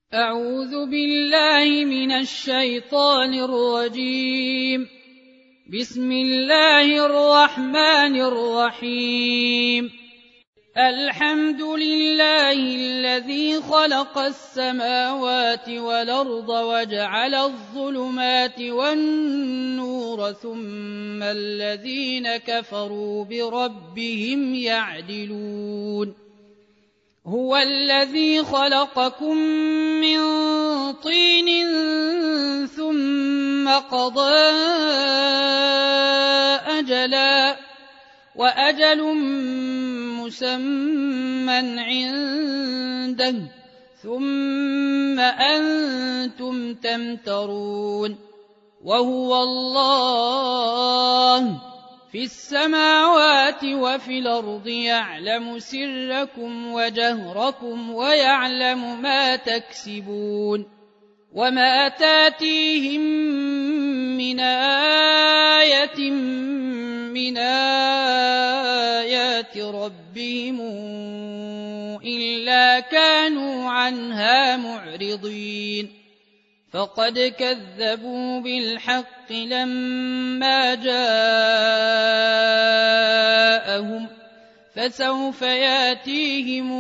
أعوذ بالله من الشيطان الرجيم. بسم الله الرحمن الرحيم. الحمد لله الذي خلق السماوات والأرض وجعل الظلمات والنور ثم الذين كفروا بربهم يعدلون. هو الذي خلقكم من طين ثم قضى أجلا وأجل مسمى عنده ثم أنتم تمترون. وهو الله في السماوات وفي الأرض يعلم سركم وجهركم ويعلم ما تكسبون. وما تاتيهم من آية من آيات ربهم إلا كانوا عنها معرضين. فقد كذبوا بالحق لما جاءهم فسوف ياتيهم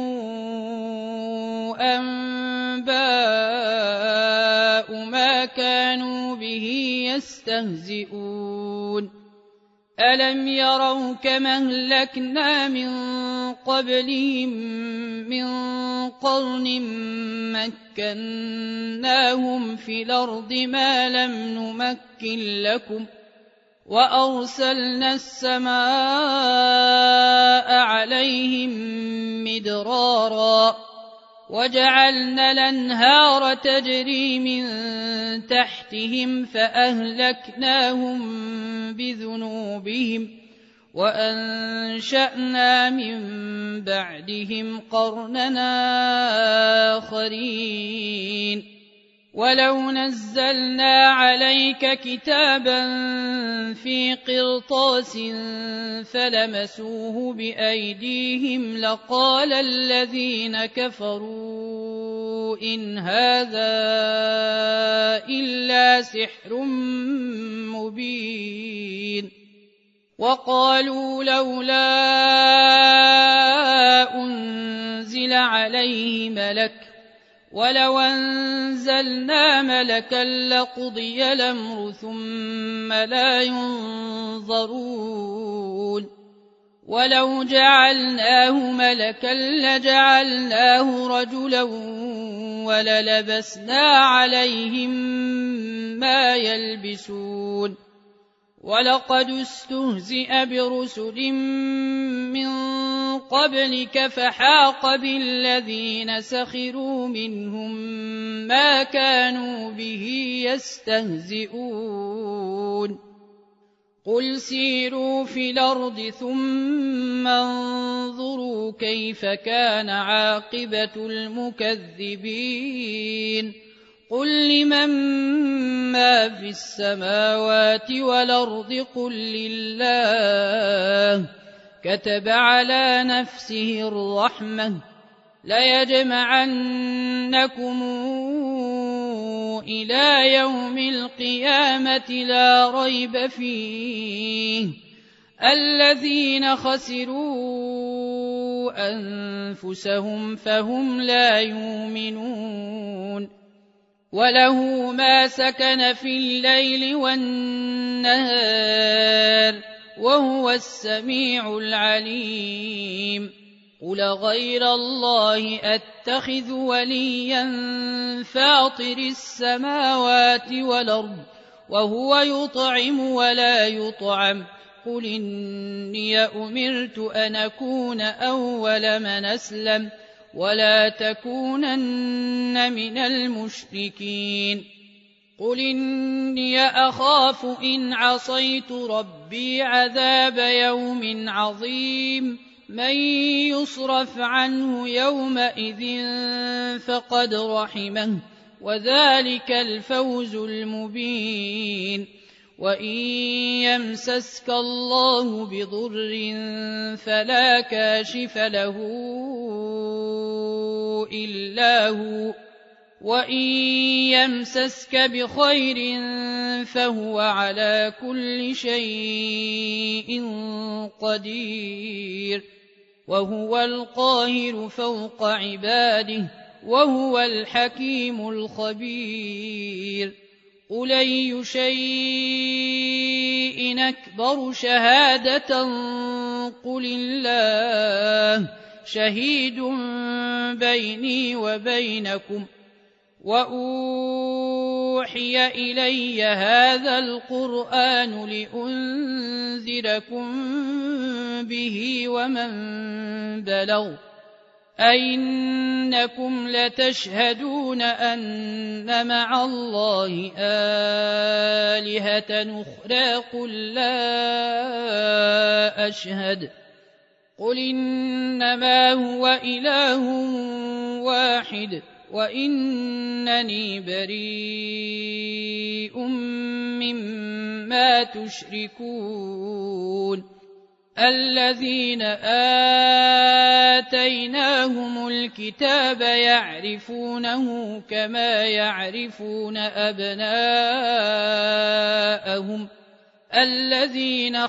أنباء ما كانوا به يستهزئون. ألم يروا كما أهلكنا من قبلهم من قرن مكناهم في الأرض ما لم نمكن لكم وأرسلنا السماء عليهم مدرارا وجعلنا الأنهار تجري من تحتهم فأهلكناهم بذنوبهم وأنشأنا من بعدهم قرننا آخرين. ولو نزلنا عليك كتابا في قرطاس فلمسوه بأيديهم لقال الذين كفروا إن هذا إلا سحر مبين. وقالوا لولا أنزل عليه ملك ولو أنزلنا ملكا لقضي الأمر ثم لا ينظرون. ولو جعلناه ملكا لجعلناه رجلا وللبسنا عليهم ما يلبسون. ولقد استهزئ برسل من قبلك فحاق بالذين سخروا منهم ما كانوا به يستهزئون. قل سيروا في الأرض ثم انظروا كيف كان عاقبة المكذبين. قل لمن ما في السماوات والأرض قل لله كتب على نفسه الرحمة ليجمعنكم إلى يوم القيامة لا ريب فيه الذين خسروا أنفسهم فهم لا يؤمنون. وله ما سكن في الليل والنهار وهو السميع العليم. قل غير الله أتخذ وليا فاطر السماوات والأرض وهو يطعم ولا يطعم. قل إني أمرت أن أكون أول من أسلم ولا تكونن من المشركين. قل إني أخاف إن عصيت ربي عذاب يوم عظيم. من يصرف عنه يومئذ فقد رحمه وذلك الفوز المبين. وإن يمسسك الله بضر فلا كاشف له إلا هو وإن يمسسك بخير فهو على كل شيء قدير وهو القاهر فوق عباده وهو الحكيم الخبير قل أي شيء أكبر شهادة قل الله شهيد بيني وبينكم وأوحي إلي هذا القرآن لأنذركم به ومن بلغ أئنكم لتشهدون أن مع الله آلهة أخرى قل لا أشهد قل إنما هو إله واحد وإنني بريء مما تشركون الذين آتيناهم الكتاب يعرفونه كما يعرفون أبناءهم الذين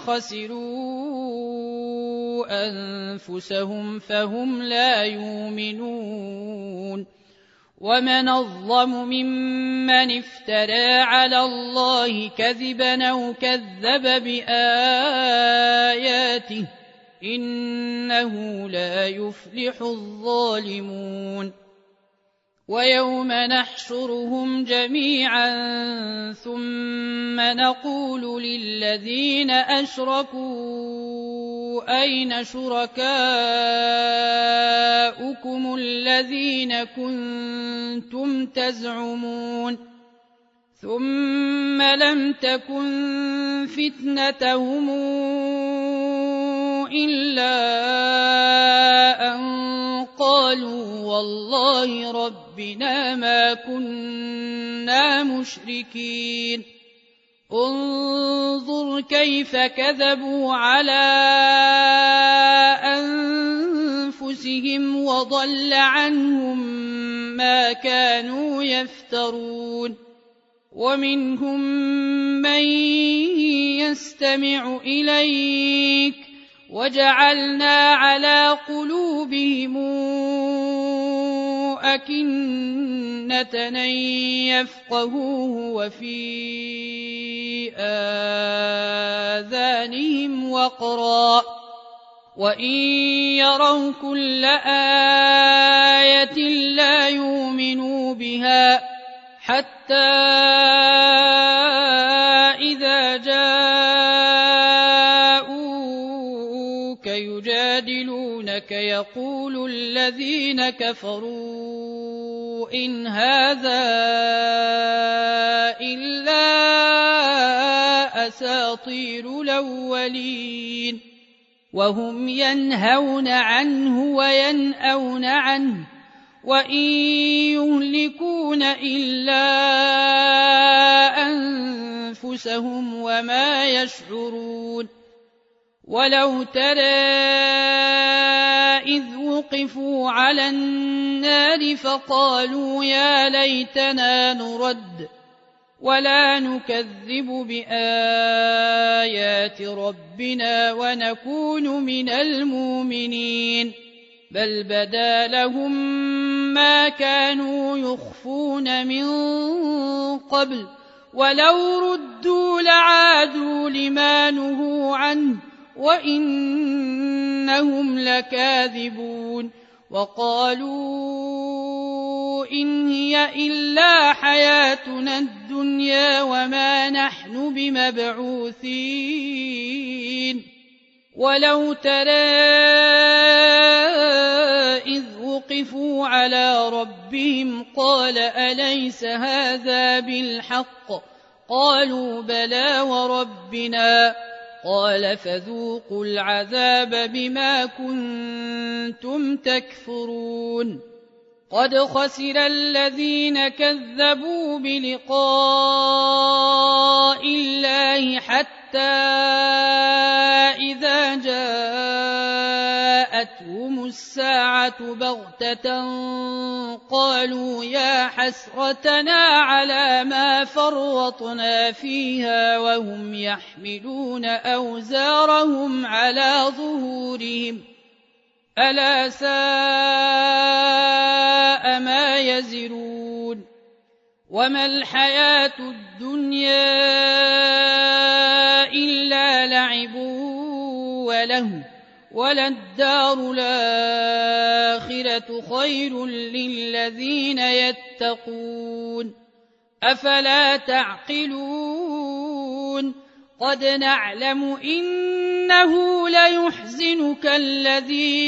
خسروا أنفسهم فهم لا يؤمنون ومن أظلم ممن افترى على الله كذبا أو كذب بآياته إنه لا يفلح الظالمون ويوم نحشرهم جميعا ثم نقول للذين أشركوا أين شركاؤكم الذين كنتم تزعمون ثم لم تكن فتنتهم إلا أن قالوا والله ربنا ما كنا مشركين انظر كيف كذبوا على أنفسهم وضل عنهم ما كانوا يفترون ومنهم من يستمع إليك وجعلنا على قلوبهم أكنة أن يفقهوه وفي آذانهم وقرا وإن يروا كل آية لا يؤمنوا بها حتى إذا جاءوك يجادلونك يقول الذين كفروا إن هذا إلا أساطير الأولين وهم ينهون عنه وينأون عنه وإن يهلكون إلا أنفسهم وما يشعرون ولو ترى إذ وقفوا على النار فقالوا يا ليتنا نرد ولا نكذب بآيات ربنا ونكون من المؤمنين بل بدا لهم ما كانوا يخفون من قبل ولو ردوا لعادوا لما نهوا عنه وإنهم لكاذبون وقالوا إن هي إلا حياتنا الدنيا وما نحن بمبعوثين ولو ترى إذ وقفوا على ربهم قال أليس هذا بالحق قالوا بلى وربنا قال فذوقوا العذاب بما كنتم تكفرون قد خسر الذين كذبوا بلقاء الله حتى إذا جاءتهم الساعة بغتة قالوا يا حسرتنا على ما فرطنا فيها وهم يحملون أوزارهم على ظهورهم ألا ساء ما يزرون وما الحياة الدنيا إلا لعب وله وللدار الآخرة خير للذين يتقون أفلا تعقلون قد نعلم إنه ليحزنك الذي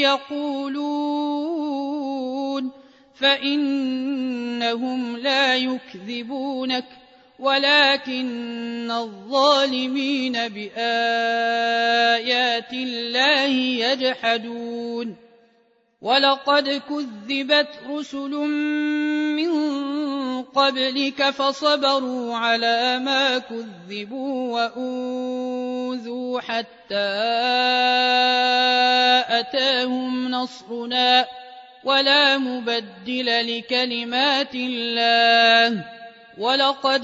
يقولون فإنهم لا يكذبونك ولكن الظالمين بآيات الله يجحدون ولقد كذبت رسل من قبلك فصبروا على ما كذبوا وأوذوا حتى أتاهم نصرنا ولا مبدل لكلمات الله ولقد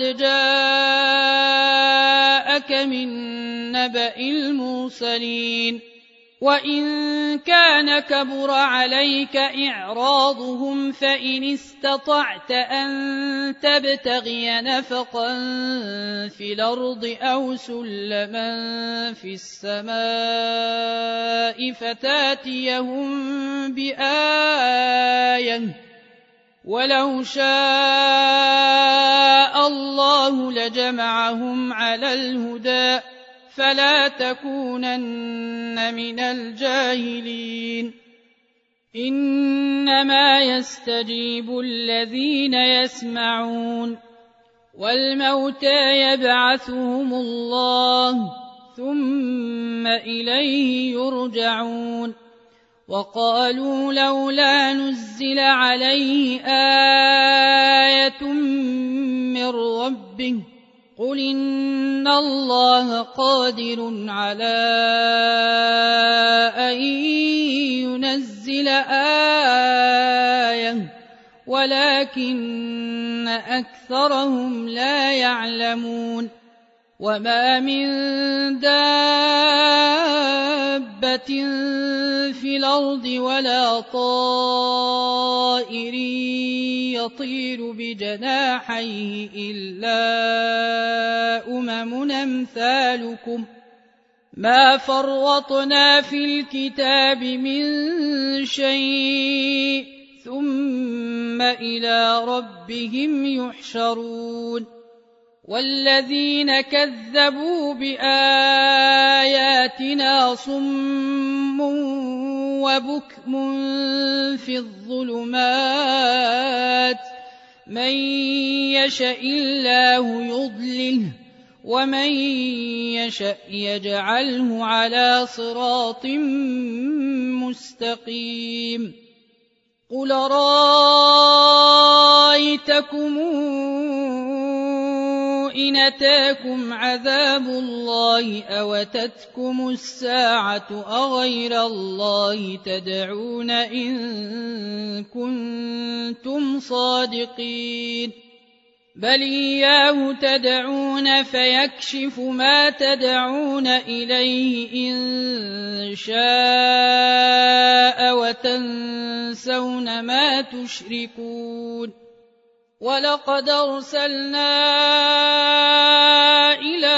جاءك من نبأ المرسلين وإن كان كبر عليك إعراضهم فإن استطعت أن تبتغي نفقا في الأرض أو سلما في السماء فتاتيهم بآية ولو شاء الله لجمعهم على الهدى فلا تكونن من الجاهلين إنما يستجيب الذين يسمعون والموتى يبعثهم الله ثم إليه يرجعون وقالوا لولا نزل عليه آية من ربه قل إن الله قادر على أن ينزل آية ولكن أكثرهم لا يعلمون وما من دابة في الأرض ولا طائر يطير بجناحيه إلا أمثالكم ما فرطنا في الكتاب من شيء ثم إلى ربهم يحشرون والذين كذبوا بآياتنا صم وبكم في الظلمات من يشاء الله يضلله ومن يشاء يجعله على صراط مستقيم قل رأيتكم إن أتاكم عذاب الله أوتتكم الساعة أغير الله تدعون إن كنتم صادقين بل إياه تدعون فيكشف ما تدعون إليه إن شاء وتنسون ما تشركون ولقد أرسلنا إلى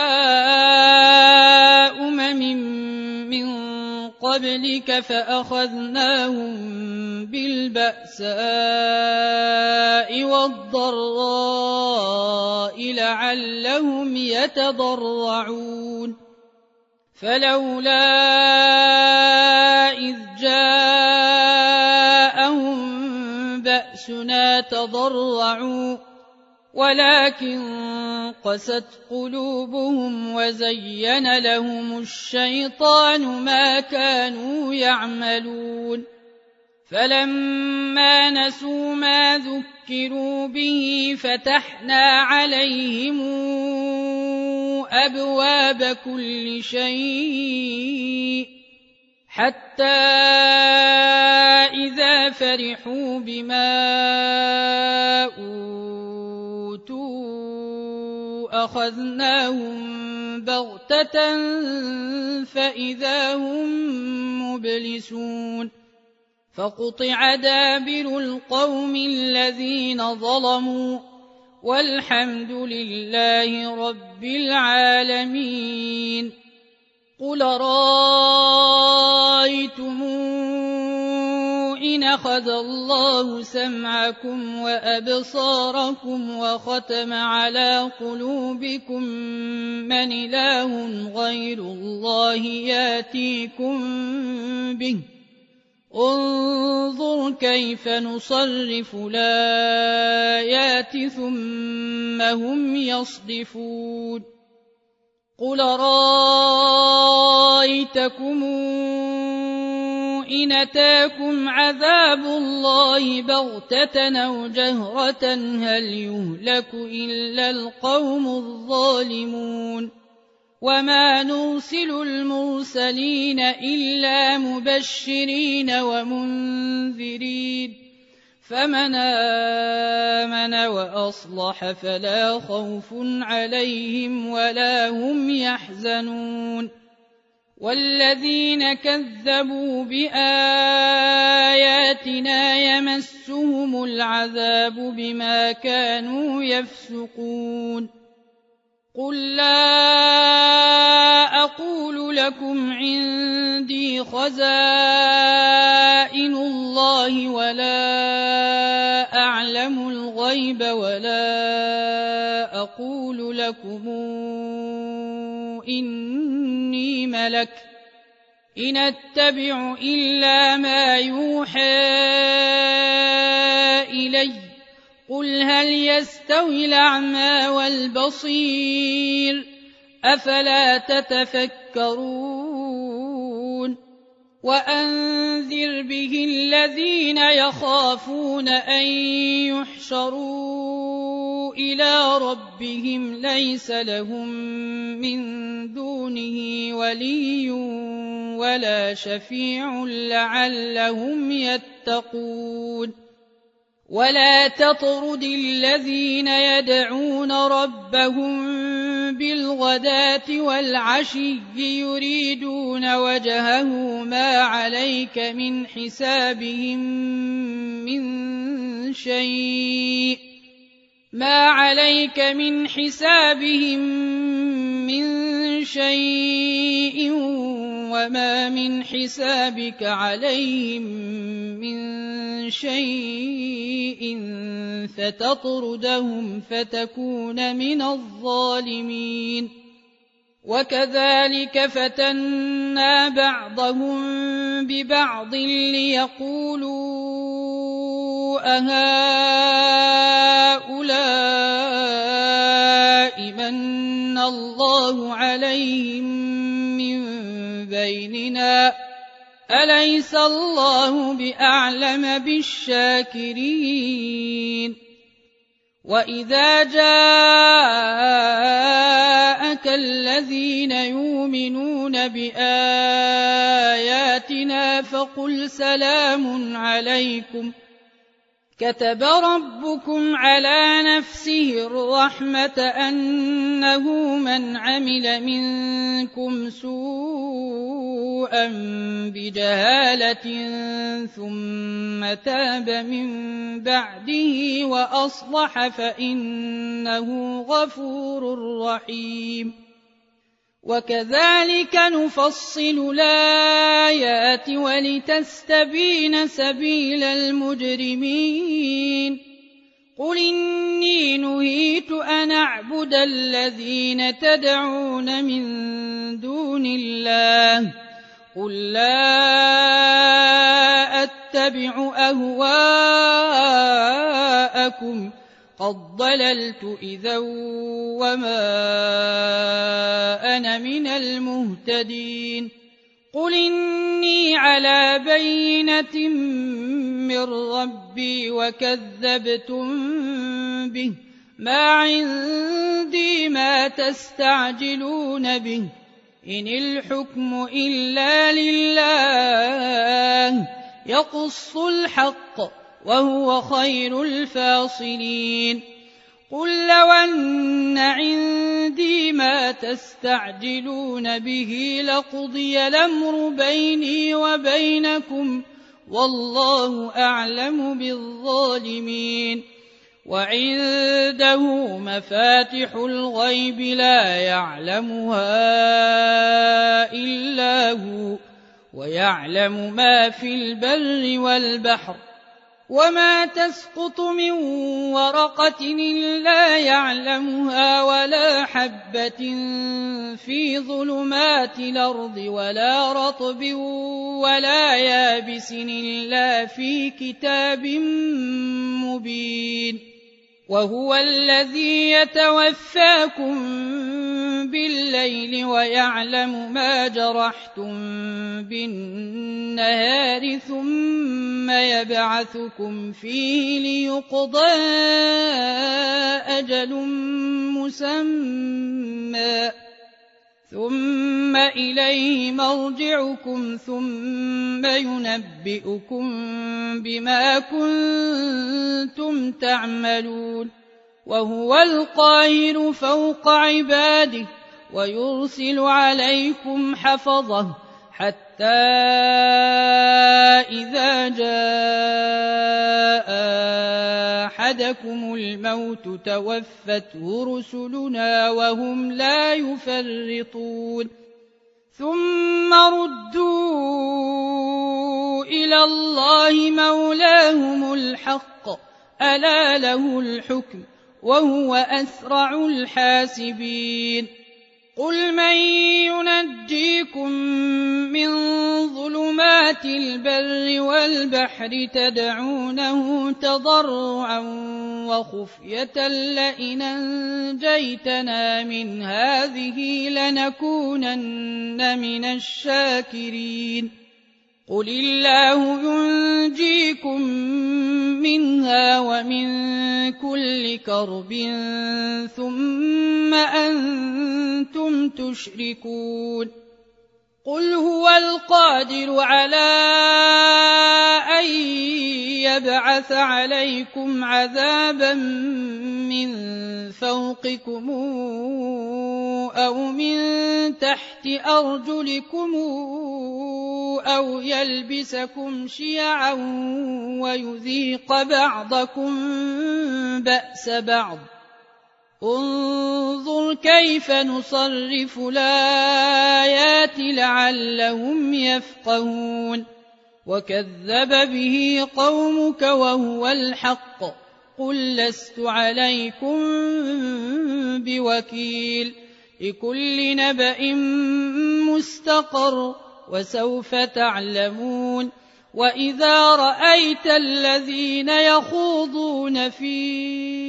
من قبلك فأخذناهم بالبأساء والضراء لعلهم يتضرعون فلولا إذ جاءهم بأسنا تضرعوا ولكن قست قلوبهم وزين لهم الشيطان ما كانوا يعملون فلما نسوا ما ذكروا به فتحنا عليهم أبواب كل شيء حتى إذا فرحوا بما أوتوا أخذناهم بغتة فإذا هم مبلسون فقطع دابر القوم الذين ظلموا والحمد لله رب العالمين. قل رأيتم إن أخذ الله سمعكم وأبصاركم وختم على قلوبكم من إله غير الله ياتيكم به انظر كيف نصرف الآيات ثم هم يصدفون. قل رأيتكم إن أتاكم عذاب الله بغتة أو جهرة هل يهلك إلا القوم الظالمون وما نرسل المرسلين إلا مبشرين ومنذرين فمن آمن وأصلح فلا خوف عليهم ولا هم يحزنون والذين كذبوا بآياتنا يمسهم العذاب بما كانوا يفسقون. قل لا أقول لكم عندي خزائن الله ولا أعلم الغيب ولا أقول لكم إني ملك إن أتبع إلا ما يوحى إلي قل هل يستوي الأعمى والبصير أفلا تتفكرون. وأنذر به الذين يخافون أن يحشروا إلى ربهم ليس لهم من دونه ولي ولا شفيع لعلهم يتقون. ولا تطرد الذين يدعون ربهم بالغداة والعشي يريدون وجهه ما عليك من حسابهم من شيء وما من حسابك عليهم من شيء فتطردهم فتكون من الظالمين. وكذلك فتنا بعضهم ببعض ليقولوا أهؤلاء من الله عليهم من بيننا أليس الله بأعلم بالشاكرين. وإذا جاءك الذين يؤمنون بآياتنا فقل سلام عليكم كتب ربكم على نفسه الرحمة أنه من عمل منكم سوءا بجهالة ثم تاب من بعده وأصلح فإنه غفور رحيم. وكذلك نفصل الآيات ولتستبين سبيل المجرمين. قل إني نهيت أن أعبد الذين تدعون من دون الله قل لا أتبع أهواءكم قد ضللت إذا وما أنا من المهتدين. قل إني على بينة من ربي وكذبتم به ما عندي ما تستعجلون به إن الحكم إلا لله يقص الحق وهو خير الفاصلين قل لو أن عندي ما تستعجلون به لقضي الأمر بيني وبينكم والله أعلم بالظالمين وعنده مفاتح الغيب لا يعلمها إلا هو ويعلم ما في البر والبحر وما تسقط من ورقة إلا يعلمها ولا حبة في ظلمات الأرض ولا رطب ولا يابس إلا في كتاب مبين وهو الذي يتوفاكم بالليل ويعلم ما جرحتم بالنهار ثم يبعثكم فيه ليقضى أجل مسمى ثم إليه مرجعكم ثم ينبئكم بما كنتم تعملون وهو القاهر فوق عباده ويرسل عليكم حفظه حتى إذا جاء أحدكم الموت توفته رسلنا وهم لا يفرطون ثم ردوا إلى الله مولاهم الحق ألا له الحكم وهو أسرع الحاسبين قل من ينجيكم من ظلمات البر والبحر تدعونه تضرعا وخفية لئن أنجيتنا من هذه لنكونن من الشاكرين قل الله ينجيكم منها ومن كل كرب ثم أنتم تشركون قل هو القادر على أن يبعث عليكم عذابا من فوقكم أو من تحت أرجلكم أو يلبسكم شيعا ويذيق بعضكم بأس بعض انظر كيف نصرف الآيات لعلهم يفقهون وكذب به قومك وهو الحق قل لست عليكم بوكيل لكل نبأ مستقر وسوف تعلمون وإذا رأيت الذين يخوضون في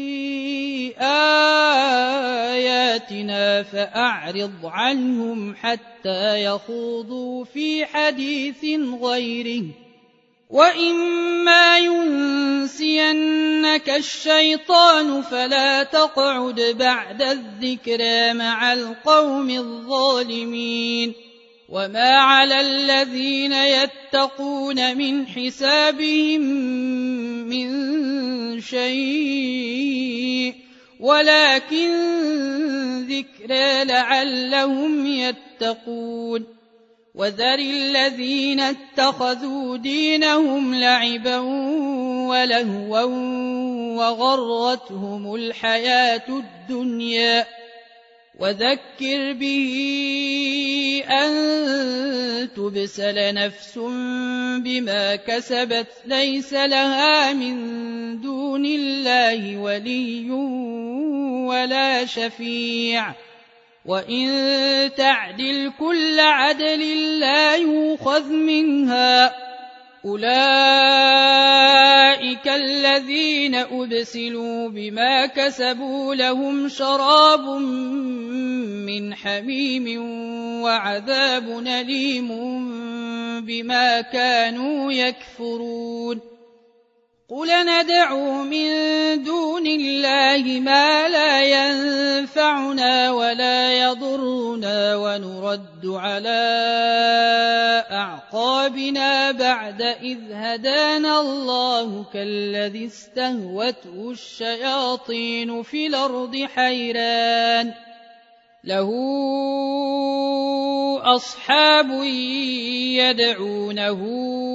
آياتنا فأعرض عنهم حتى يخوضوا في حديث غيره وإما ينسينك الشيطان فلا تقعد بعد الذكرى مع القوم الظالمين وما على الذين يتقون من حسابهم من شيء ولكن ذكرى لعلهم يتقون وذر الذين اتخذوا دينهم لعبا ولهوا وغرتهم الحياة الدنيا وذكر به أن تبسل نفس بما كسبت ليس لها من دون الله ولي ولا شفيع وإن تعدل كل عدل لا يؤخذ منها أولئك الذين أبسلوا بما كسبوا لهم شراب من حميم وعذاب أليم بما كانوا يكفرون قل ندعو من دون الله ما لا ينفعنا ولا يضرنا ونرد على أعقابنا بعد إذ هدانا الله كالذي استهوته الشياطين في الأرض حيران له أصحاب يدعونه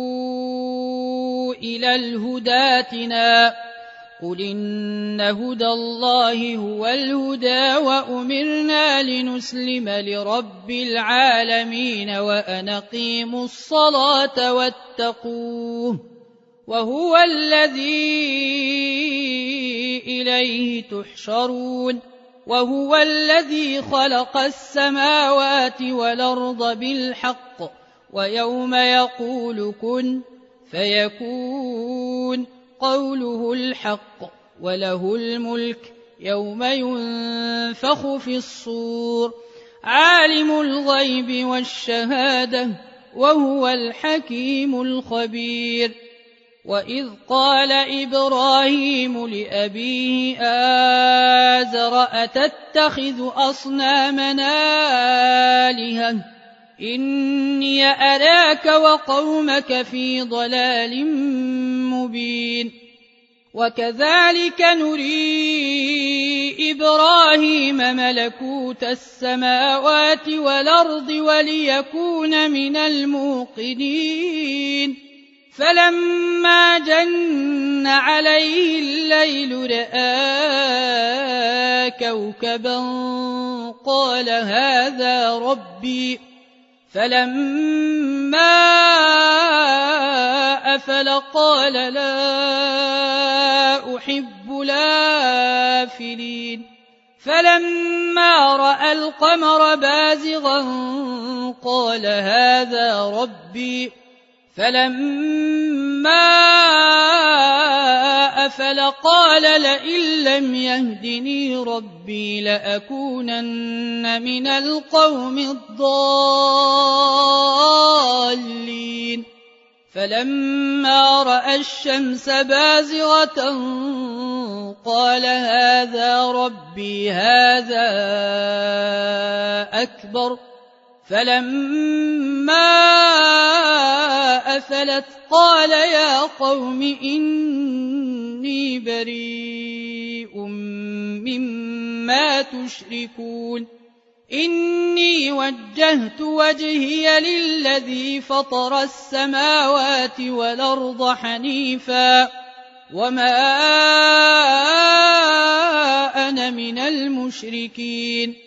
إلى الهدى ائتنا قل إن هدى الله هو الهدى وأمرنا لنسلم لرب العالمين وأن أقيموا الصلاة واتقوه وهو الذي إليه تحشرون وهو الذي خلق السماوات والأرض بالحق ويوم يقول كن فيكون قوله الحق وله الملك يوم ينفخ في الصور عالم الغيب والشهادة وهو الحكيم الخبير وإذ قال إبراهيم لأبيه آزر أتتخذ أصنامنا آلهة إني أراك وقومك في ضلال مبين وكذلك نري إبراهيم ملكوت السماوات والأرض وليكون من الموقنين فلما جن عليه الليل رأى كوكبا قال هذا ربي فلما أفل قال لا أحب الآفلين فلما رأى القمر بازغا قال هذا ربي فلما أفل قال لئن لم يهدني ربي لأكونن من القوم الضالين فلما رأى الشمس بازغة قال هذا ربي هذا أكبر فلما أفلت قال يا قوم إني بريء مما تشركون إني وجهت وجهي للذي فطر السماوات والأرض حنيفا وما أنا من المشركين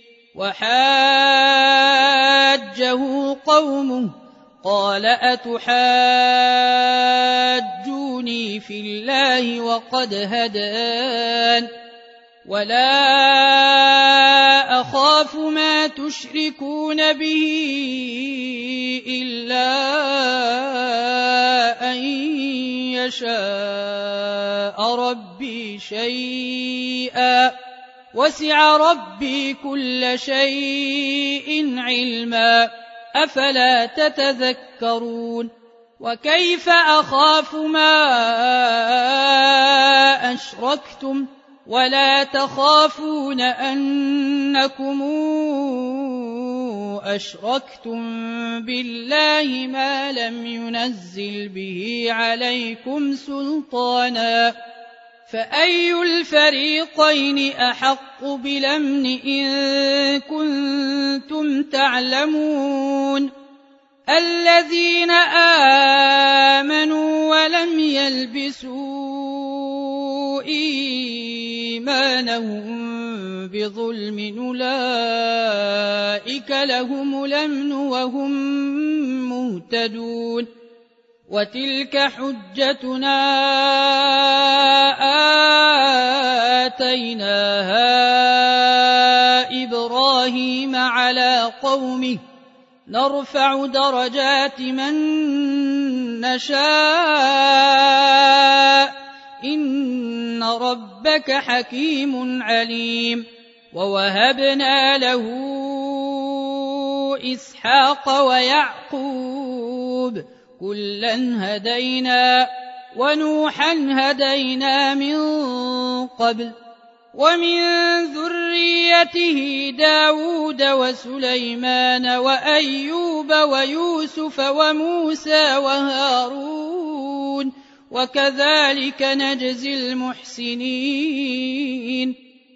وحاجه قومه قال أتحاجوني في الله وقد هدان ولا أخاف ما تشركون به إلا أن يشاء ربي شيئا وسع ربي كل شيء علما أفلا تتذكرون وكيف أخاف ما أشركتم ولا تخافون أنكم أشركتم بالله ما لم ينزل به عليكم سلطانا فأي الفريقين أحق بالأمن إن كنتم تعلمون الذين آمنوا ولم يلبسوا إيمانهم بظلم أولئك لهم الأمن وهم مهتدون وتلك حجتنا آتيناها إبراهيم على قومه نرفع درجات من نشاء إن ربك حكيم عليم ووهبنا له إسحاق ويعقوب كلا هدينا ونوحا هدينا من قبل ومن ذريته داود وسليمان وأيوب ويوسف وموسى وهارون وكذلك نجزي المحسنين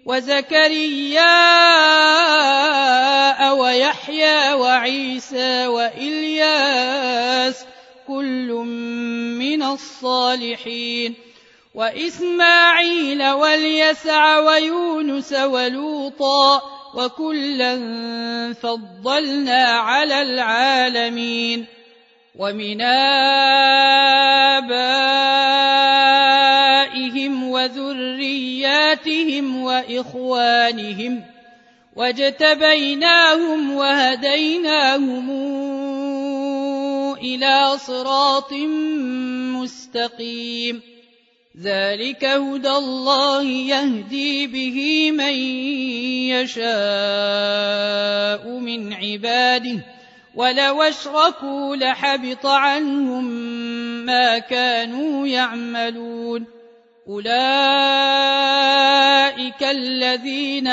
وزكريا ويحيى وعيسى وإلياس كل من الصالحين وإسماعيل واليسع ويونس ولوطا وكلا فضلنا على العالمين ومن آبائهم وذرياتهم وإخوانهم واجتبيناهم وهديناهم إلى صراط مستقيم ذلك هدى الله يهدي به من يشاء من عباده ولو أشركوا لحبط عنهم ما كانوا يعملون أولئك الذين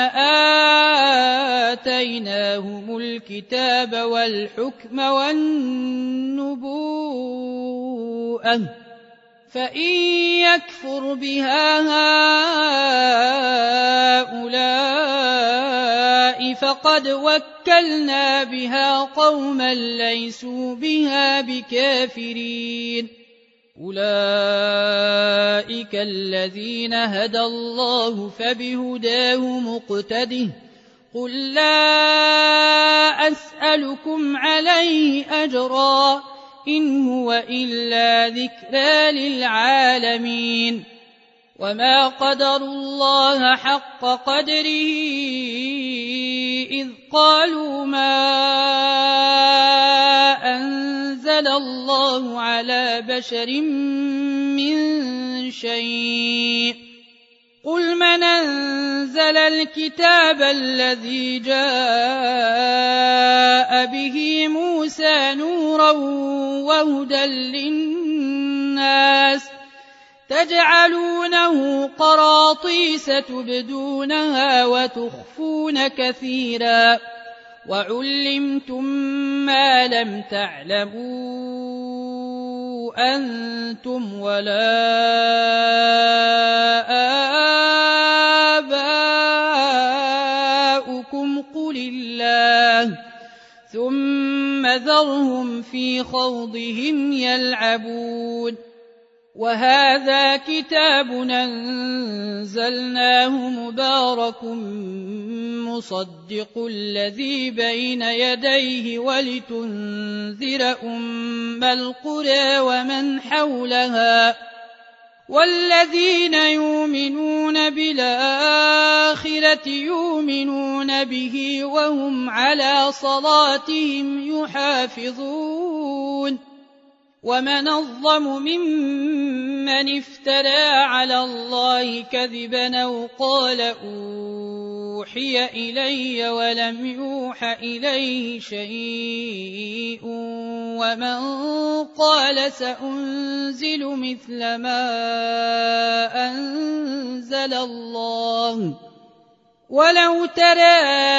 آتيناهم الكتاب والحكم والنبوءة فإن يكفر بها هؤلاء فقد وكلنا بها قوما ليسوا بها بكافرين أولئك الذين هدى الله فبهداه مقتده قل لا أسألكم عليه أجرا إن هو إلا ذكرى للعالمين وما قدروا الله حق قدره إذ قالوا ما أنزل الله على بشر من شيء قل من أنزل الكتاب الذي جاء به موسى نورا وهدى للناس تجعلونه قراطيس تبدونها وتخفون كثيرا وعلمتم ما لم تعلموا أنتم ولا آباؤكم قل الله ثم ذرهم في خوضهم يلعبون وهذا كتاب أنزلناه مبارك مصدق الذي بين يديه ولتنذر أم القرى ومن حولها والذين يؤمنون بالآخرة يؤمنون به وهم على صلاتهم يحافظون ومن أظلم ممن افترى على الله كذبا أو قال أوحي إلي ولم يوح إليه شيء ومن قال سأنزل مثل ما أنزل الله ولو ترى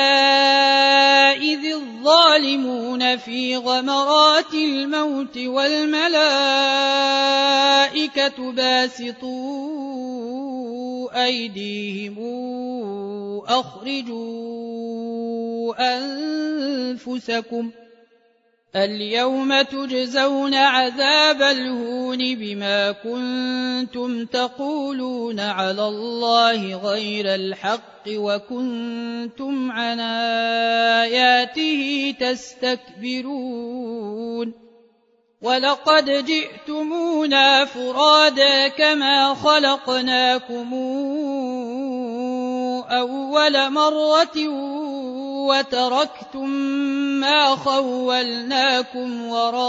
إذ الظالمون في غمرات الموت والملائكة باسطوا أيديهم أخرجوا أنفسكم اليوم تجزون عذاب الهون بما كنتم تقولون على الله غير الحق وكنتم عن آياته تستكبرون ولقد جئتمونا فرادا كما خلقناكم أول مرة وتركتم ما خولناكم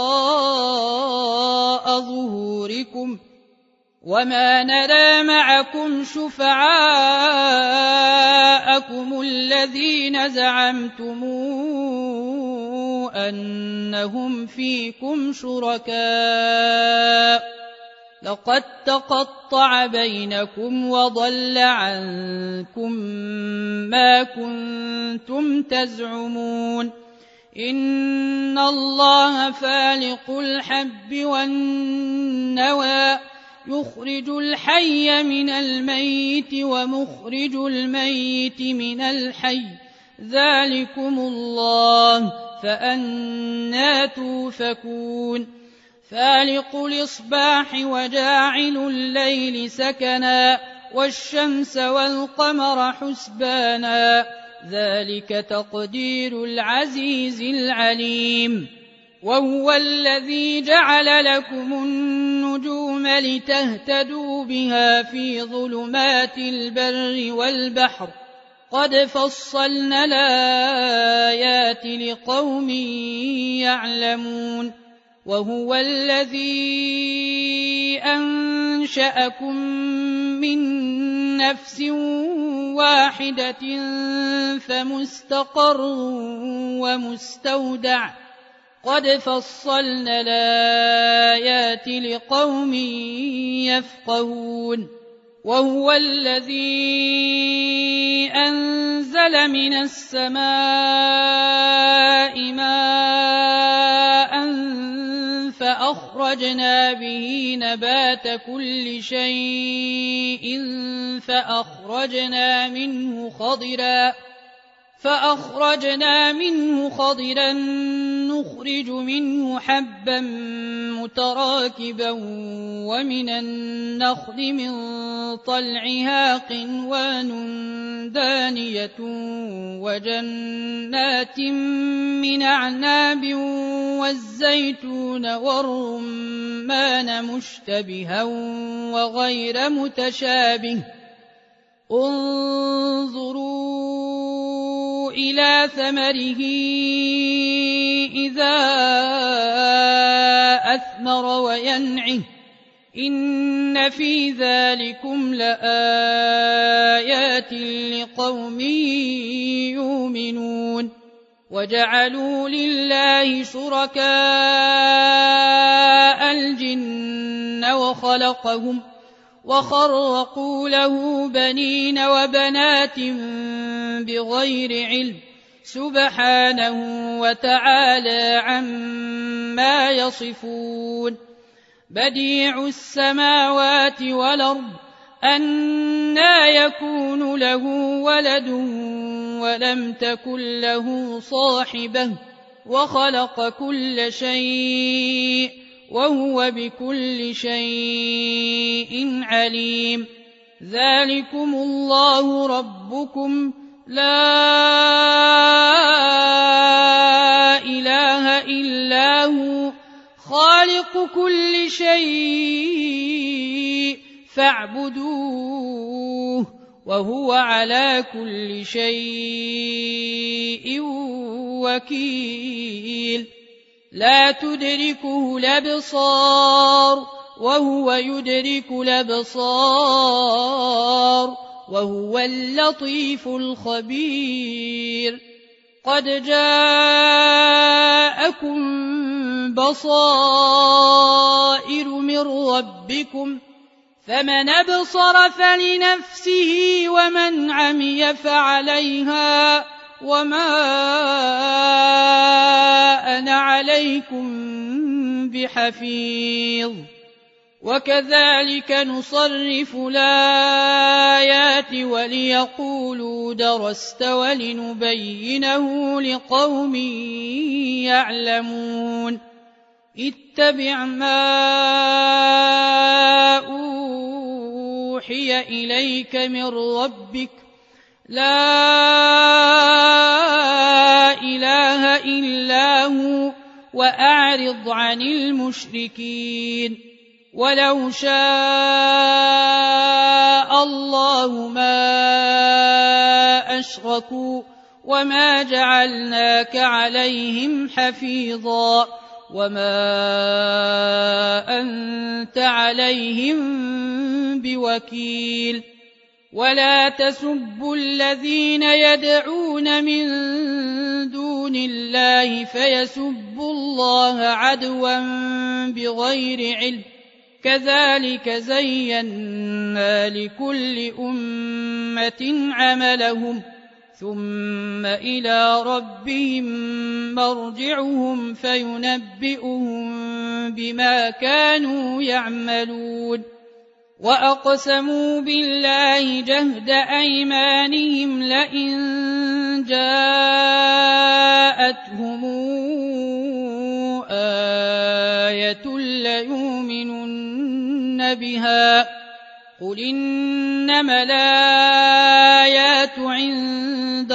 وراء ظهوركم وما نرى معكم شفعاءكم الذين زعمتم أنهم فيكم شركاء لقد تقطع بينكم وضل عنكم ما كنتم تزعمون إن الله فالق الحب والنوى يخرج الحي من الميت ومخرج الميت من الحي ذلكم الله فأنى توفكون فالق الإصباح وجاعل الليل سكنا والشمس والقمر حسبانا ذلك تقدير العزيز العليم وهو الذي جعل لكم النجوم لتهتدوا بها في ظلمات البر والبحر قد فصلنا الآيات لقوم يعلمون وهو الذي أنشأكم من نفس واحدة فمستقر ومستودع قد فصلنا الآيات لقوم يفقهون وهو الذي أنزل من السماء ماء فأخرجنا به نبات كل شيء فأخرجنا منه خضرا نخرج منه حبا متراكبا ومن النخل من طلعها قنوان دانية وجنات من أعناب والزيتون والرمان مشتبها وغير متشابه انظروا إلى ثمره إذا أثمر وينعه إن في ذلكم لآيات لقوم يؤمنون وجعلوا لله شركاء الجن وخلقهم وخرقوا له بنين وبنات بغير علم سبحانه وتعالى عما يصفون بديع السماوات والأرض أنى يكون له ولد ولم تكن له صاحبة وخلق كل شيء وهو بكل شيء عليم ذلكم الله ربكم لا إله إلا هو خالق كل شيء فاعبدوه وهو على كل شيء وكيل لا تدركه الأبصار وهو يدرك الأبصار وهو اللطيف الخبير قد جاءكم بصائر من ربكم فمن أبصر فلنفسه ومن عمي فعليها وما أنا عليكم بحفيظ وكذلك نصرف الآيات وليقولوا درست ولنبينه لقوم يعلمون اتبع ما أوحي إليك من ربك لا إله إلا هو وأعرض عن المشركين ولو شاء الله ما أشركوا وما جعلناك عليهم حفيظا وما أنت عليهم بوكيل ولا تسبوا الذين يدعون من دون الله فيسبوا الله عدوا بغير علم كذلك زينا لكل أمة عملهم ثم إلى ربهم مرجعهم فينبئهم بما كانوا يعملون وأقسموا بالله جهد أيمانهم لئن جاءتهم آية ليؤمنن بها قل إنما الآيات عند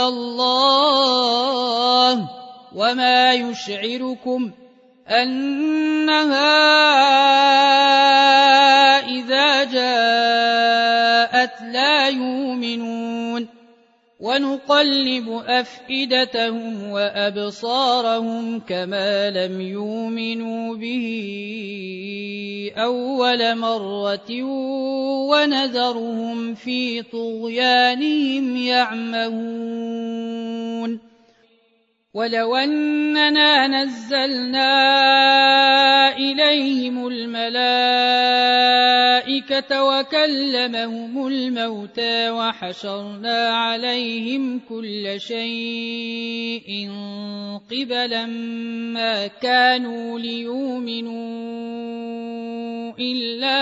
الله وما يشعركم أنها إذا جاءت لا يؤمنون ونقلب أفئدتهم وأبصارهم كما لم يؤمنوا به أول مرة ونذرهم في طغيانهم يعمهون ولو أننا نزلنا إليهم الملائكة وكلمهم الموتى وحشرنا عليهم كل شيء قبلا ما كانوا ليؤمنوا إلا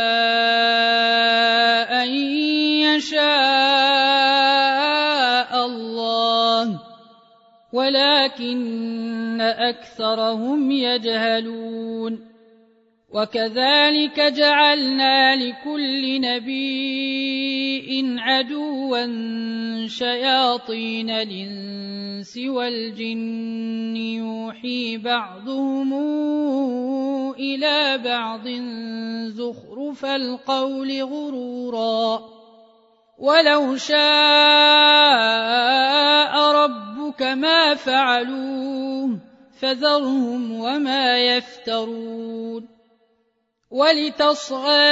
أن يشاء الله ولكن أكثرهم يجهلون وكذلك جعلنا لكل نبي عدوا شياطين الإنس والجن يوحي بعضهم إلى بعض زخرف القول غرورا ولو شاء ربك ما فعلوه فذرهم وما يفترون ولتصغى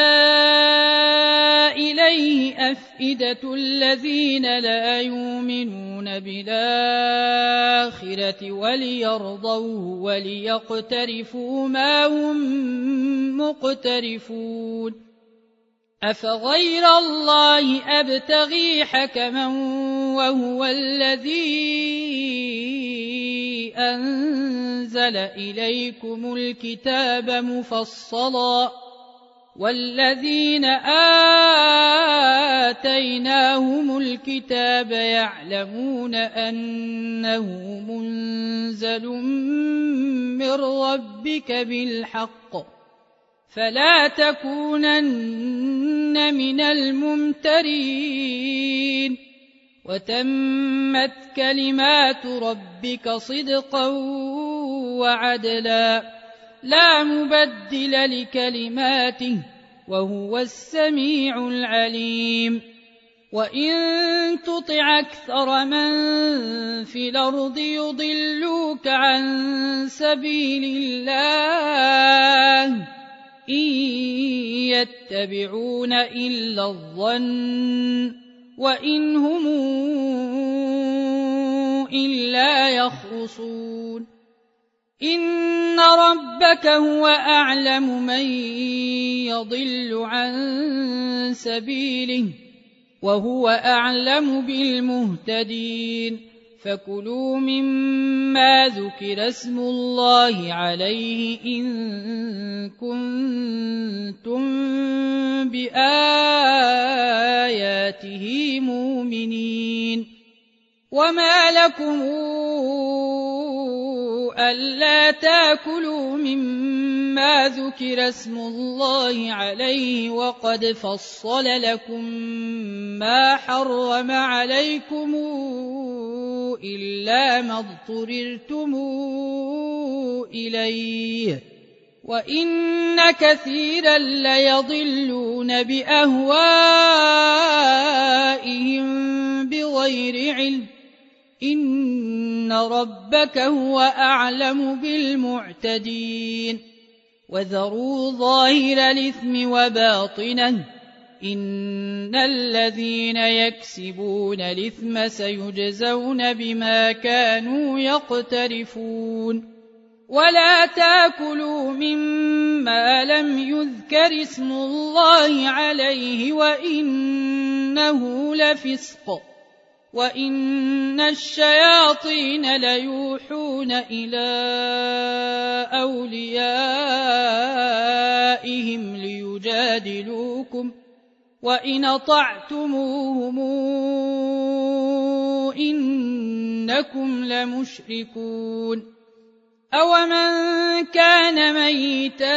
إليه أفئدة الذين لا يؤمنون بالآخرة وليرضوه وليقترفوا ما هم مقترفون أفغير الله أبتغي حكما وهو الذي أنزل إليكم الكتاب مفصلا والذين آتيناهم الكتاب يعلمون أنه منزل من ربك بالحق فلا تكونن من الممترين وتمت كلمات ربك صدقا وعدلا لا مبدل لكلماته وهو السميع العليم وإن تطع أكثر من في الأرض يضلوك عن سبيل الله إن يتبعون إلا الظن وإن هم إلا يخرصون إن ربك هو أعلم من يضل عن سبيله وهو أعلم بالمهتدين فكلوا مما ذكر اسم الله عليه إن كنتم بآياته مؤمنين وما لكم ألا تأكلوا مما ذكر اسم الله عليه وقد فصل لكم ما حرم عليكم إلا ما اضطررتم إليه وإن كثيرا ليضلون بأهوائهم بغير علم إن ربك هو أعلم بالمعتدين وذروا ظاهر الإثم وباطنه إن الذين يكسبون الإثم سيجزون بما كانوا يقترفون ولا تاكلوا مما لم يذكر اسم الله عليه وإنه لفسق وإن الشياطين ليوحون إلى أوليائهم ليجادلوكم وإن أطعتموهم إنكم لمشركون أومن كان ميتا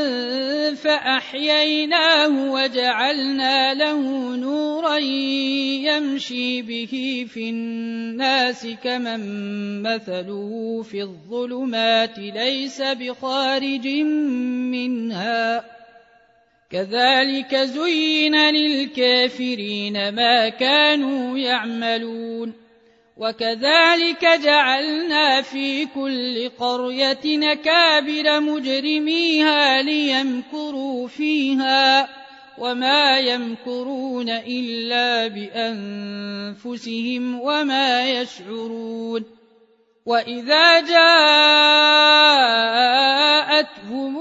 فأحييناه وجعلنا له نورا يمشي به في الناس كمن مثله في الظلمات ليس بخارج منها كذلك زين للكافرين ما كانوا يعملون وكذلك جعلنا في كل قرية أكابر مجرميها ليمكروا فيها وما يمكرون إلا بأنفسهم وما يشعرون وإذا جاءتهم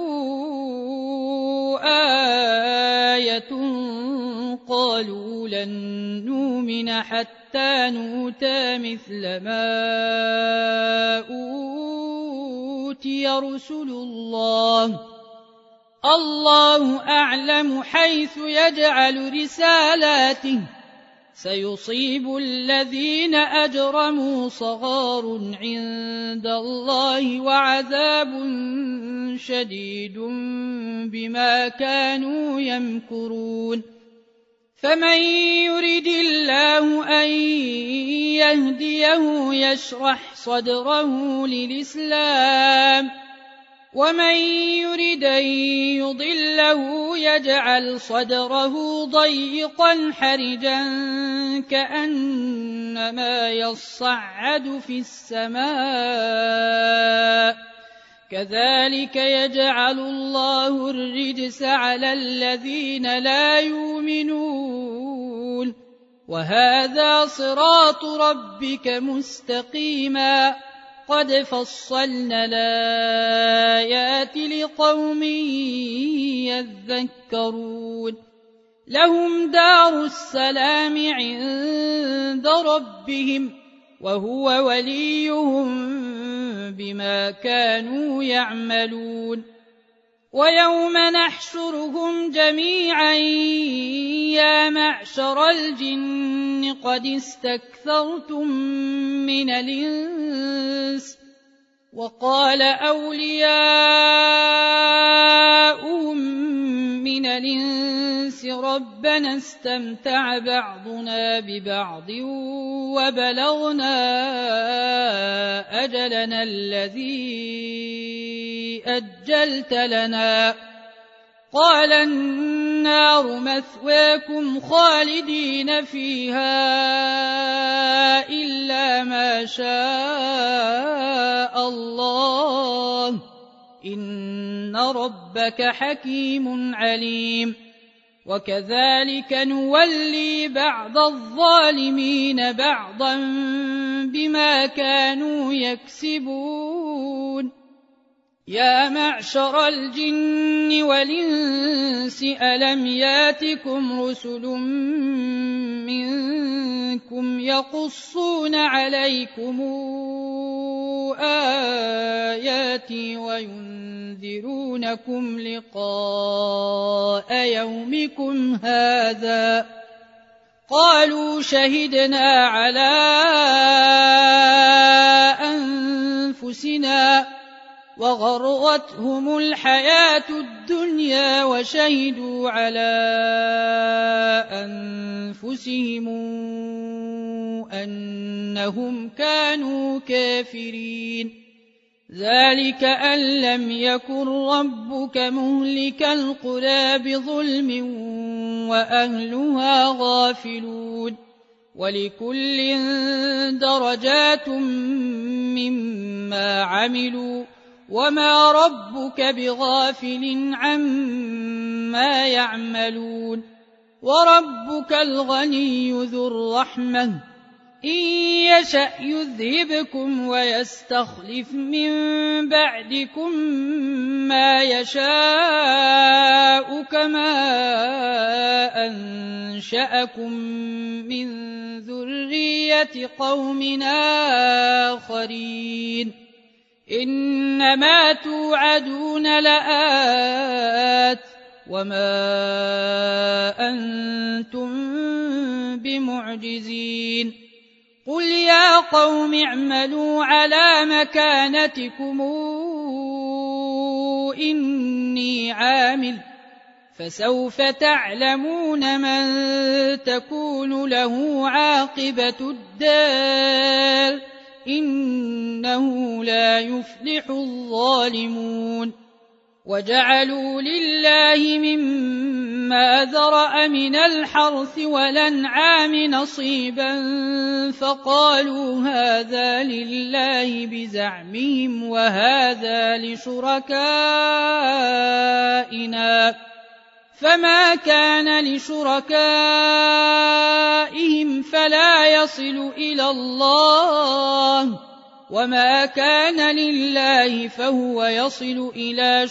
آية قالوا لن نؤمن حتى نؤتى مثل ما أوتي رسل الله الله أعلم حيث يجعل رسالاته سيصيب الذين أجرموا صغار عند الله وعذاب شديد بما كانوا يمكرون فمن يرد الله أن يهديه يشرح صدره للإسلام ومن يرد أن يضله يجعل صدره ضيقا حرجا كأنما يصعد في السماء كذلك يجعل الله الرجس على الذين لا يؤمنون وهذا صراط ربك مستقيما قد فصلنا الآيات لقوم يذكرون لهم دار السلام عند ربهم وهو وليهم بما كانوا يعملون ويوم نحشرهم جميعا يا معشر الجن قد استكثرتم من الإنس وقال أولياؤهم من الإنس ربنا استمتع بعضنا ببعض وبلغنا أجلنا الذي أجلت لنا قال النار مثواكم خالدين فيها إلا ما شاء الله إن ربك حكيم عليم وكذلك نولي بعض الظالمين بعضا بما كانوا يكسبون يا معشر الجن والإنس ألم ياتكم رسل منكم يقصون عليكم آياتي وينذرونكم لقاء يومكم هذا قالوا شهدنا على أنفسنا وغرتهم الحياة الدنيا وشهدوا على أنفسهم أنهم كانوا كافرين ذلك أن لم يكن ربك مهلك القرى بظلم وأهلها غافلون ولكل درجات مما عملوا وما ربك بغافل عما يعملون وربك الغني ذو الرحمة إن يشأ يذهبكم ويستخلف من بعدكم ما يشاء كما أنشأكم من ذرية قوم آخرين إنما توعدون لآت وما أنتم بمعجزين قل يا قوم اعملوا على مكانتكم إني عامل فسوف تعلمون من تكون له عاقبة الدار إنه لا يفلح الظالمون وجعلوا لله مما ذرأ من الحرث والأنعام نصيبا فقالوا هذا لله بزعمهم وهذا لشركائنا فما كان لشركائهم فلا يصل إلى الله وما كان لله فهو يصل إلى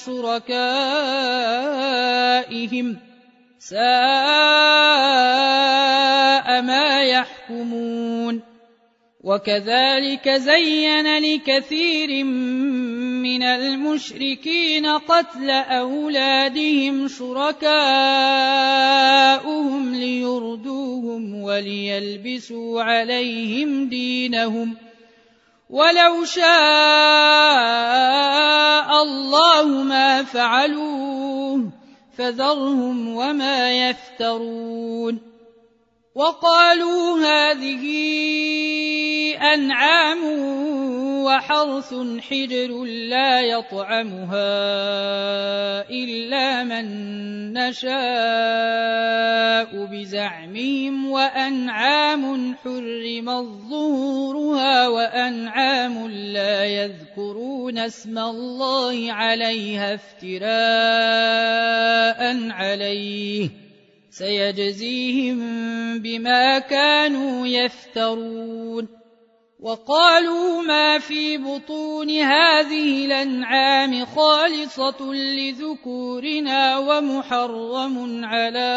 شركائهم ساء ما يحكمون وكذلك زين لكثير من المشركين قتل أولادهم شركاؤهم ليردوهم وليلبسوا عليهم دينهم ولو شاء الله ما فعلوه فذرهم وما يفترون وقالوا هذه أنعام وحرث حجر لا يطعمها إلا من نشاء بزعمهم وأنعام حرمت ظهورها وأنعام لا يذكرون اسم الله عليها افتراء عليه سيجزيهم بما كانوا يفترون وقالوا ما في بطون هذه الأنعام خالصة لذكورنا ومحرم على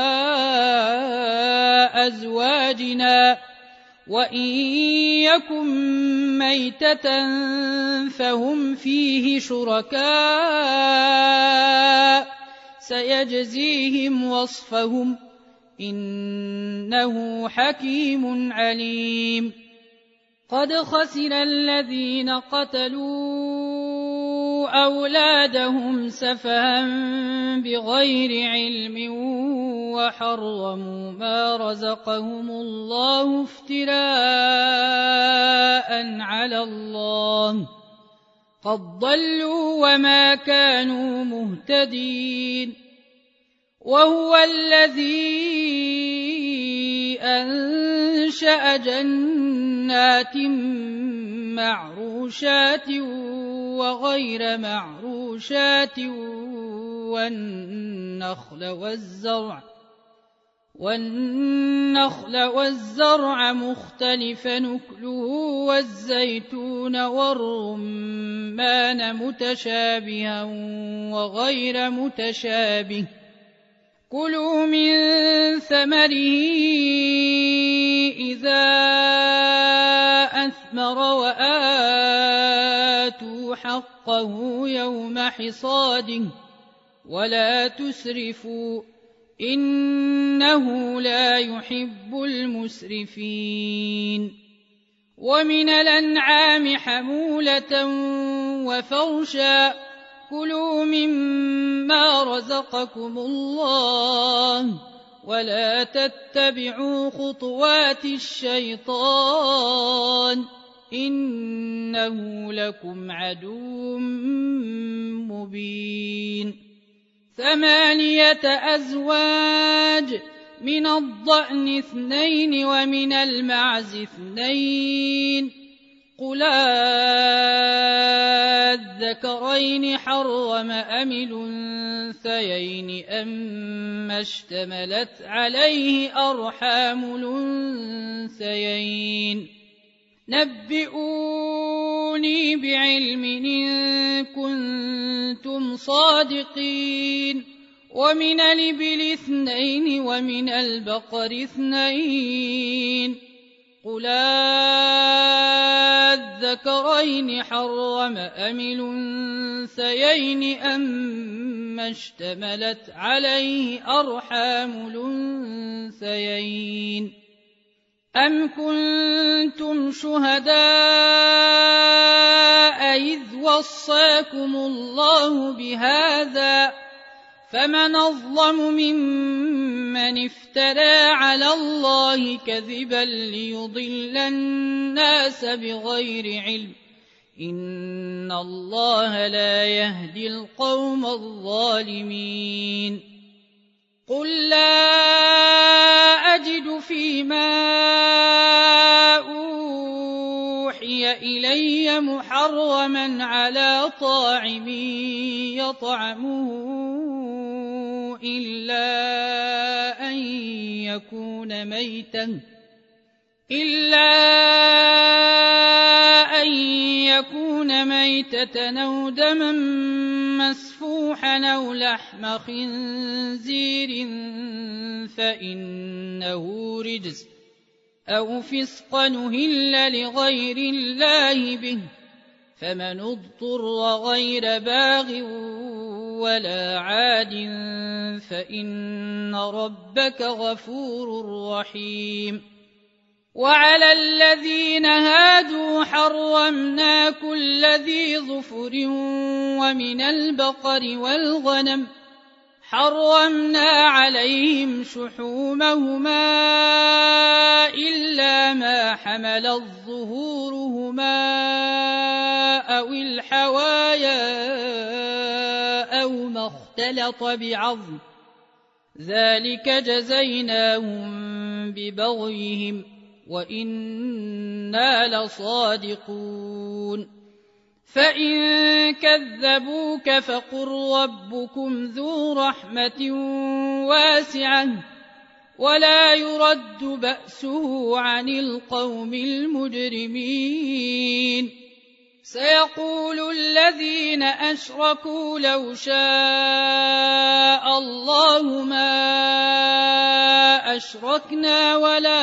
أزواجنا وإن يكن ميتة فهم فيه شركاء سيجزيهم وصفهم إنه حكيم عليم قد خسر الذين قتلوا أولادهم سفها بغير علم وحرموا ما رزقهم الله افتراء على الله قد ضلوا وما كانوا مهتدين وهو الذي أنشأ جنات معروشات وغير معروشات والنخل والزرع مختلف نكله والزيتون والرمان متشابها وغير متشابه كلوا من ثمره إذا أثمر وآتوا حقه يوم حصاده ولا تسرفوا إنه لا يحب المسرفين ومن الأنعام حمولة وفرشا كلوا مما رزقكم الله ولا تتبعوا خطوات الشيطان إنه لكم عدو مبين 8 أزواج من الضأن 2 ومن المعز 2 قل الذكرين حرم أم الأنثيين أما اشتملت عليه أرحام الأنثيين نبئوني بعلم إن كنتم صادقين ومن الإبل 2 ومن البقر 2 قل الذكرين حرم أم الأنثيين أما اشتملت عليه أرحام الأنثيين أم كنتم شهداء إذ وصاكم الله بهذا فمن أظلم ممن افترى على الله كذبا ليضل الناس بغير علم إن الله لا يهدي القوم الظالمين قل لا أجد فيما أوحي إلي محرما على طاعم يطعمه إلا أن يكون ميتة أو دما مسفوحا أو لحم خنزير فإنه رجس أو فسقا أهل لغير الله به فمن اضطر غير باغ ولا عاد فإن ربك غفور رحيم وعلى الذين هادوا حرمنا كل ذي ظفر ومن البقر والغنم حرمنا عليهم شحومهما إلا ما حملت ظهورهما أو الحوايا أو ما اختلط بعظم ذلك جزيناهم ببغيهم وإنا لصادقون فإن كذبوك فقل ربكم ذو رحمة واسعة ولا يرد بأسه عن القوم المجرمين سيقول الذين أشركوا لو شاء الله ما أشركنا ولا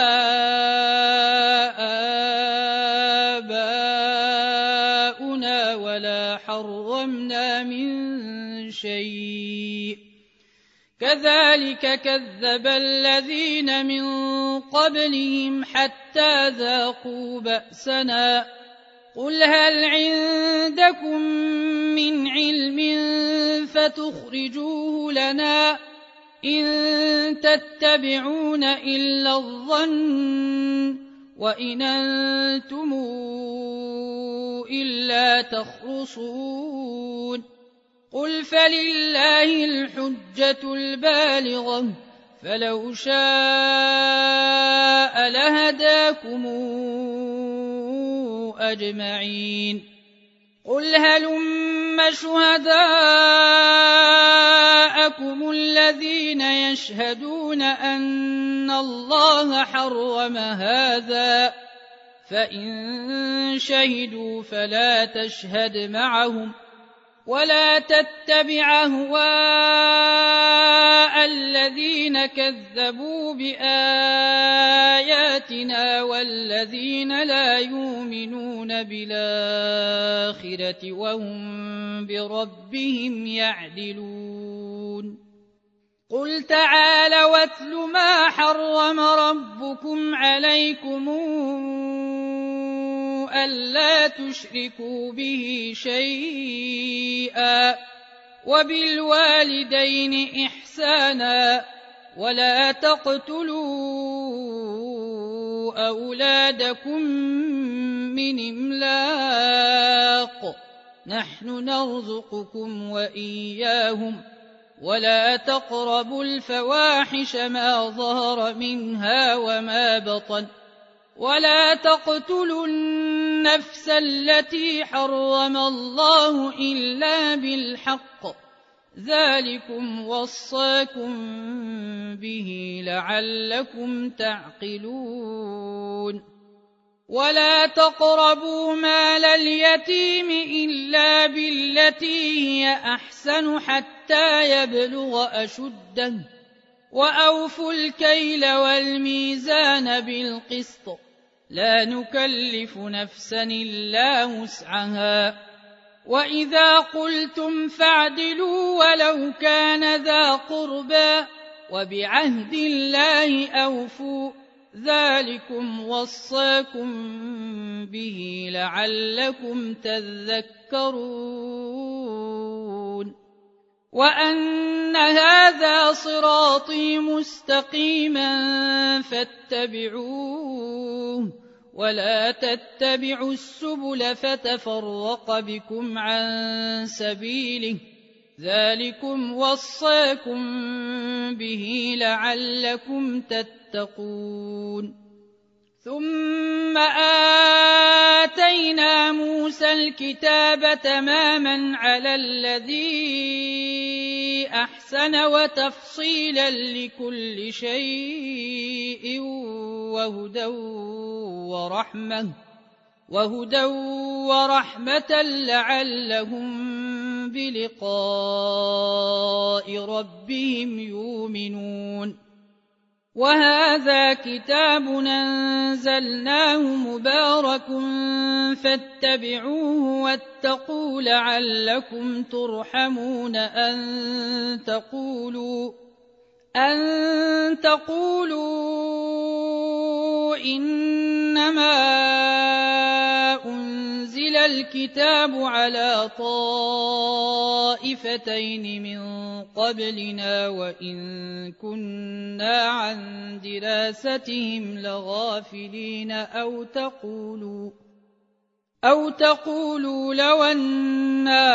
آباؤنا ولا حرمنا من شيء كذلك كذب الذين من قبلهم حتى ذاقوا بأسنا قل هل عندكم من علم فتخرجوه لنا إن تتبعون إلا الظن وإن أنتم إلا تخرصون قل فلله الحجة البالغة فلو شاء لهداكم أجمعين قل هلم شهداءكم الذين يشهدون أن الله حرم هذا فإن شهدوا فلا تشهد معهم ولا تتبع أهواء الذين كذبوا بآياتنا والذين لا يؤمنون بالآخرة وهم بربهم يعدلون قل تعالوا واتل ما حرم ربكم عليكم ألا تشركوا به شيئا وبالوالدين إحسانا ولا تقتلوا أولادكم من إملاق نحن نرزقكم وإياهم ولا تقربوا الفواحش ما ظهر منها وما بطن ولا تقتلوا النفس التي حرم الله إلا بالحق ذلكم وصاكم به لعلكم تعقلون ولا تقربوا مال اليتيم إلا بالتي هي أحسن حتى يبلغ أشده وأوفوا الكيل والميزان بالقسط لا نكلف نفسا إلا وسعها وإذا قلتم فاعدلوا ولو كان ذا قربى وبعهد الله أوفوا ذلكم وصاكم به لعلكم تذكرون وأن هذا صراطي مستقيما فاتبعوه ولا تتبعوا السبل فتفرق بكم عن سبيله ذلكم وصاكم به لعلكم تتقون ثم آتينا موسى الكتاب تماما على الذي أحسن وتفصيلا لكل شيء وهدى ورحمة لعلهم بلقاء ربهم يؤمنون وهذا كتاب أنزلناه مبارك فاتبعوه واتقوا لعلكم ترحمون أن تقولوا إنما أنزل الكتاب على طائفتين من قبلنا وإن كنا عن دراستهم لغافلين أو تقولوا لو أنا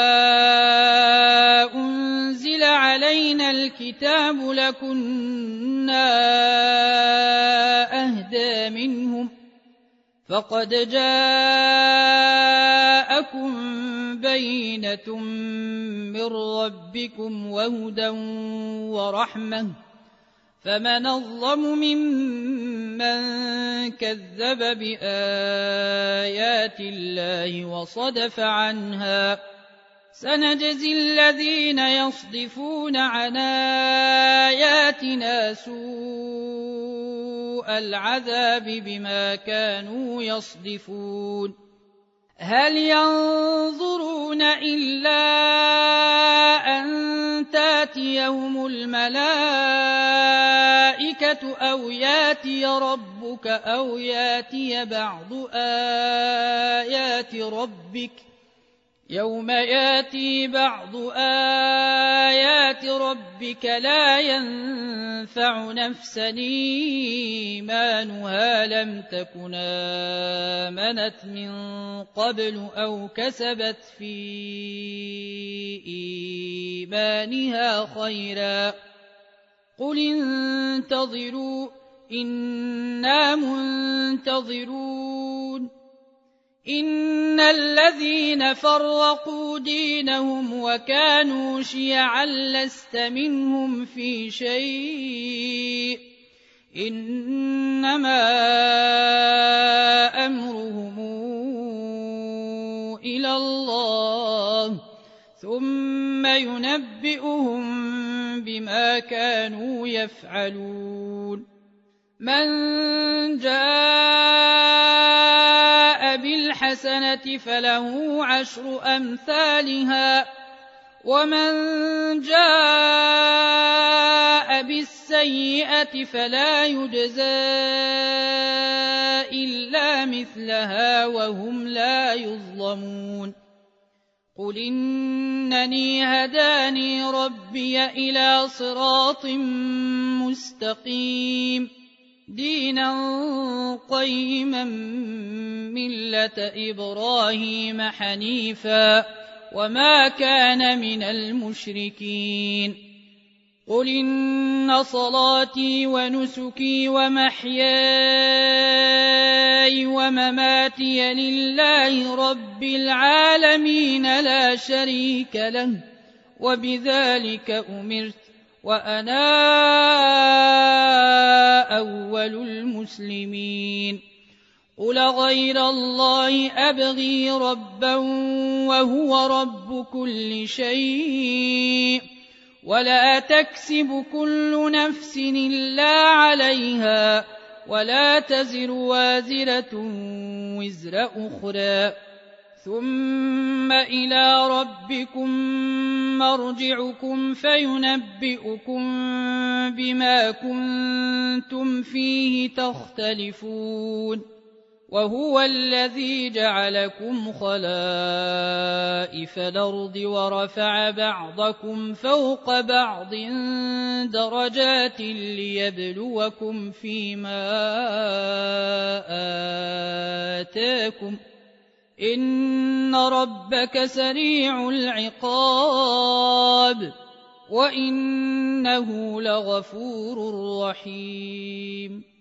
أنزل علينا الكتاب لكنا أهدى منهم فقد جاءكم بينة من ربكم وهدى ورحمة فمن أظلم ممن كذب بآيات الله وصدف عنها سنجزي الذين يصدفون عن آياتنا سوء العذاب بما كانوا يصدفون هل ينظرون إلا أن تاتيهم الملائكة أو ياتي ربك أو ياتي بعض آيات ربك يوم ياتي بعض آيات ربك لا ينفع نفسا إيمانها لم تكن آمنت من قبل أو كسبت في إيمانها خيرا قل انتظروا إنا منتظرون إن الذين فرقوا دينهم وكانوا شيعا لست منهم في شيء إنما أمرهم إلى الله ثم ينبئهم بما كانوا يفعلون من جاء بالحسنة فله 10 أمثالها ومن جاء بالسيئة فلا يجزى إلا مثلها وهم لا يظلمون قل إنني هداني ربي إلى صراط مستقيم دينا قيما ملة إبراهيم حنيفا وما كان من المشركين قل إن صلاتي ونسكي ومحياي ومماتي لله رب العالمين لا شريك له وبذلك أمرت وأنا أول المسلمين قل غير الله أبغي ربا وهو رب كل شيء ولا تكسب كل نفس إلا عليها ولا تزر وازرة وزر أخرى ثم إلى ربكم مرجعكم فينبئكم بما كنتم فيه تختلفون وهو الذي جعلكم خلائف الأرض ورفع بعضكم فوق بعض درجات ليبلوكم فيما آتاكم إن ربك سريع العقاب وإنه لغفور رحيم